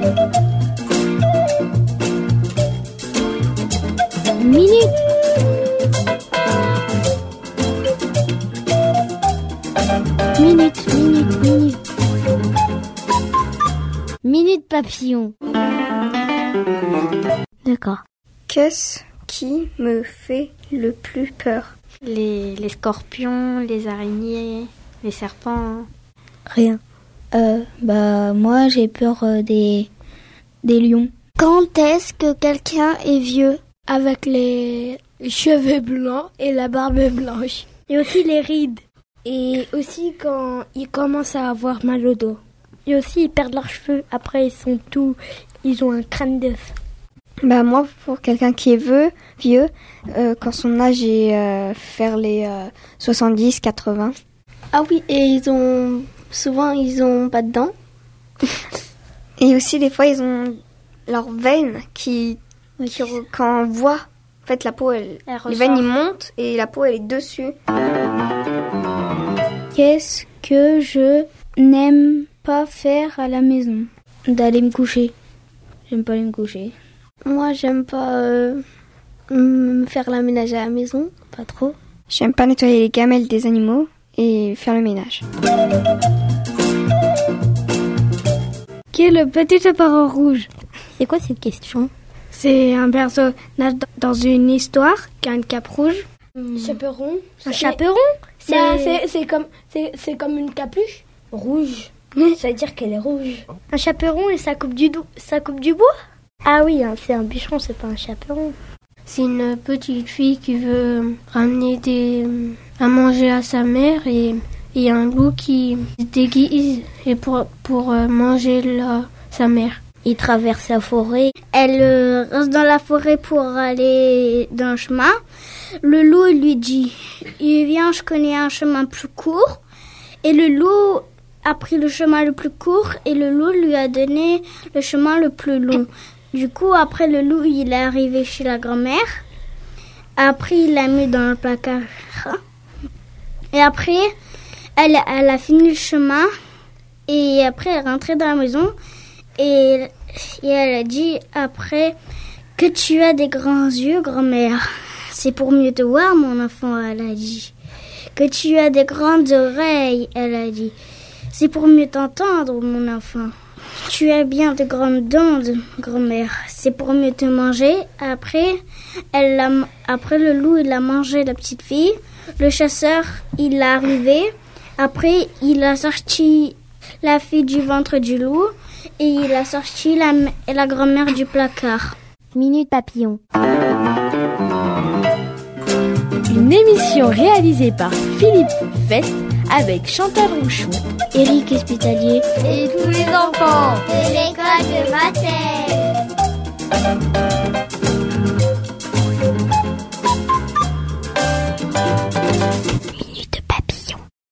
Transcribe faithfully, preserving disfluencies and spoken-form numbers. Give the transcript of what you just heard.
Minute. Minute, minute, minute. Minute papillon. D'accord. Qu'est-ce qui me fait le plus peur? Les, les scorpions, les araignées, les serpents. Rien. Euh, bah, moi, j'ai peur euh, des, des lions. Quand est-ce que quelqu'un est vieux? Avec les cheveux blancs et la barbe blanche. Et aussi les rides. Et aussi quand ils commencent à avoir mal au dos. Et aussi ils perdent leurs cheveux. Après ils sont tout, ils ont un crâne d'œuf. Bah moi, pour quelqu'un qui est vieux, vieux euh, quand son âge est euh, vers les euh, soixante-dix quatre-vingts. Ah oui, et ils ont souvent ils ont pas de dents. Et aussi des fois ils ont leurs veines qui, oui. qui quand on voit, en fait la peau, elle, elle les veines ils montent et la peau elle est dessus. Qu'est-ce que je n'aime pas faire à la maison? D'aller me coucher. J'aime pas aller me coucher. Moi, j'aime pas euh, me faire la ménage à la maison, pas trop. J'aime pas nettoyer les gamelles des animaux et faire le ménage. Qui est le petit chaperon rouge? C'est quoi cette question? C'est un personnage dans une histoire qui a une cape rouge. Mmh. Chaperon? Un chaperon? C'est... Bah, c'est, c'est, comme, c'est, c'est comme une capuche rouge. Ça veut dire qu'elle est rouge. Un chaperon et ça coupe du, do- ça coupe du bois? Ah oui, hein, c'est un bûcheron, c'est pas un chaperon. C'est une petite fille qui veut ramener des, à manger à sa mère et il y a un loup qui se déguise et pour, pour manger la, sa mère. Il traverse la forêt. Elle euh, reste dans la forêt pour aller dans le chemin. Le loup lui dit « Viens, je connais un chemin plus court. » Et le loup a pris le chemin le plus court et le loup lui a donné le chemin le plus long. Du coup, après le loup, il est arrivé chez la grand-mère. Après, il l'a mis dans le placard. Et après, elle, elle a fini le chemin. Et après, elle est rentrée dans la maison. Et, et elle a dit après que tu as des grands yeux, grand-mère. C'est pour mieux te voir, mon enfant, elle a dit. Que tu as des grandes oreilles, elle a dit. C'est pour mieux t'entendre, mon enfant. Tu as bien de grandes dents, grand-mère. C'est pour mieux te manger. Après, elle a, après le loup, il a mangé la petite fille. Le chasseur, il est arrivé. Après, il a sorti la fille du ventre du loup. Et il a sorti la, la grand-mère du placard. Minute papillon. Une émission réalisée par Philippe Fest avec Chantal Rouchou, Éric Espitalier et tous les enfants de l'école de Mattel.